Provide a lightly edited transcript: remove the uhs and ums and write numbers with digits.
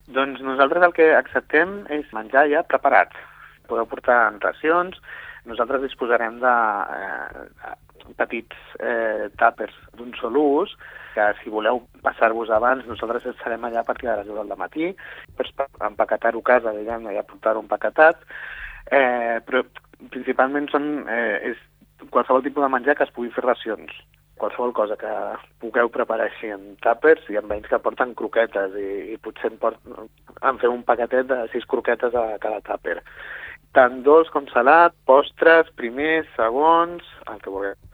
Doncs nosaltres el que acceptem és menjar ja preparat. Podeu portar en racions, nosaltres disposarem de petits tàpers d'un sol ús, que si voleu passar-vos abans, nosaltres estarem allà a partir de les 10 del matí, doncs per empaquetar-ho a casa, diguem, ja portar-ho empaquetat, però principalment és qualsevol tipus de menjar que es pugui fer racions. Qualsevol cosa que pugueu preparar així en tàpers, hi ha veïns que porten croquetes i potser en fem un paquetet de 6 croquetes a cada tàper. Tant dolç com salat, postres, primers, segons, el que vulgueu.